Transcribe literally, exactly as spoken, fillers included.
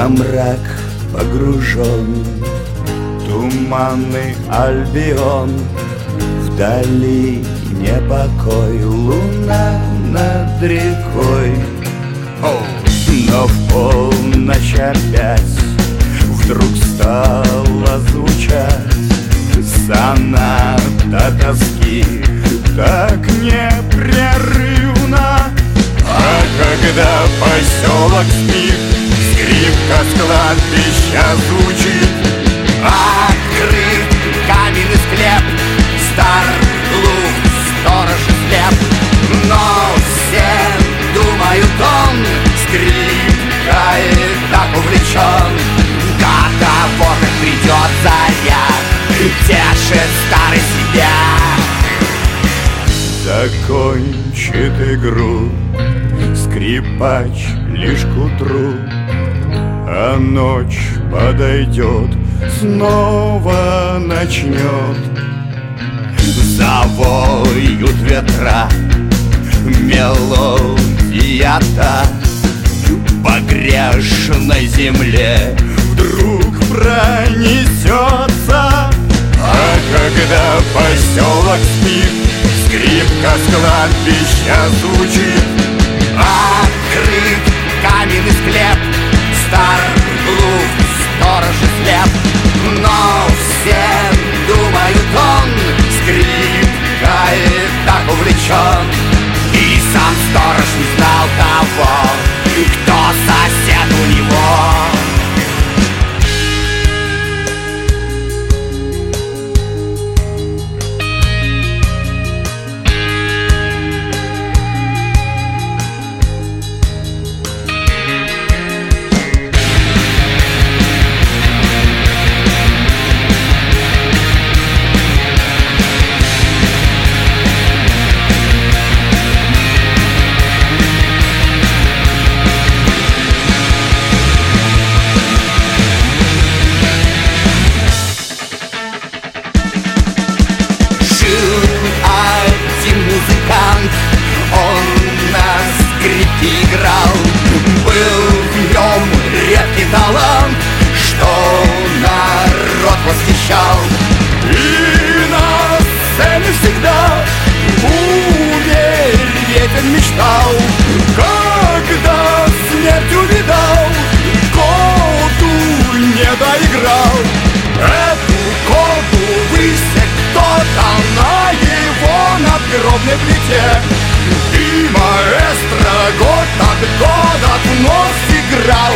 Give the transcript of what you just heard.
Во мрак погружен туманный Альбион, вдали непокой, луна над рекой. Но в полночь опять вдруг стала звучать соната тоски, так непрерывно. А когда поселок спит, скрипка с кладбища звучит. Открыт каменный склеп, стар, глух, сторож и слеп. Но все думают, он скрипкой так увлечен. До того, как придет заря, тешит старый себя. Закончит игру скрипач лишь к утру, а ночь подойдет, снова начнет. Завоют ветра, мелодия та по грешной земле вдруг пронесется. А когда поселок спит, скрипка с кладбища звучит. Открыт каменный склеп, стар, глух, сторож и слеп. Но все думают, он скрипкой так увлечен. И сам сторож не знал того, кто сосед у него. Он на скрипке играл, был в нем редкий талант, что народ восхищал. И на сцене всегда умереть он мечтал. Когда смерть увидал, коду не доиграл. Эту коду высек кто-то на его надгробной плите. И маэстро год от года вновь играет